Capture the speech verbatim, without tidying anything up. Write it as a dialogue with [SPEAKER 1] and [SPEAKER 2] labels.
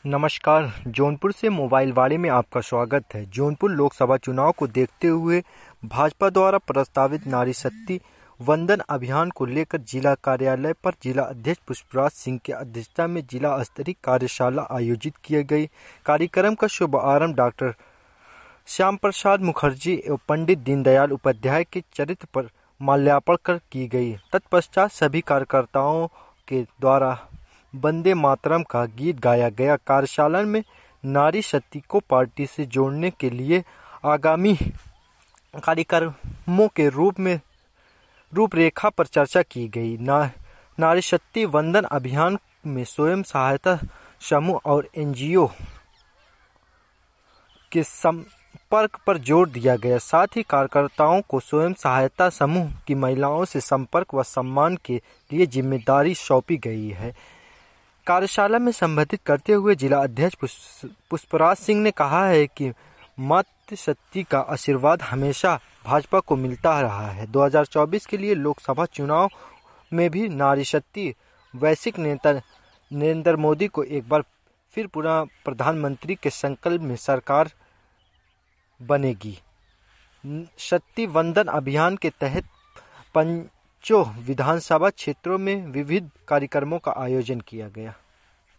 [SPEAKER 1] नमस्कार। जौनपुर से मोबाइल वाणी में आपका स्वागत है। जौनपुर लोकसभा चुनाव को देखते हुए भाजपा द्वारा प्रस्तावित नारी शक्ति वंदन अभियान को लेकर जिला कार्यालय पर जिला अध्यक्ष पुष्पराज सिंह की अध्यक्षता में जिला स्तरीय कार्यशाला आयोजित किए गई। कार्यक्रम का शुभारंभ डॉक्टर श्याम प्रसाद मुखर्जी एवं पंडित दीनदयाल उपाध्याय के चरित्र पर माल्यार्पण कर की गई। तत्पश्चात सभी कार्यकर्ताओं के द्वारा वंदे मातरम का गीत गाया गया। कार्यशाला में नारी शक्ति को पार्टी से जोड़ने के लिए आगामी कार्यक्रमों के रूप में रूपरेखा पर चर्चा की गई। ना, नारी शक्ति वंदन अभियान में स्वयं सहायता समूह और एनजीओ के संपर्क पर जोर दिया गया। साथ ही कार्यकर्ताओं को स्वयं सहायता समूह की महिलाओं से संपर्क व सम्मान के लिए जिम्मेदारी सौंपी गई है। कार्यशाला में संबोधित करते हुए जिला अध्यक्ष पुष्पराज सिंह ने कहा है कि मातृशक्ति का आशीर्वाद हमेशा भाजपा को मिलता रहा है। दो हज़ार चौबीस के लिए लोकसभा चुनाव में भी नारी शक्ति वैश्विक नेता नरेंद्र मोदी को एक बार फिर पुनः प्रधानमंत्री के संकल्प में सरकार बनेगी। शक्ति वंदन अभियान के तहत पंचों विधानसभा क्षेत्रों में विविध कार्यक्रमों का आयोजन किया गया।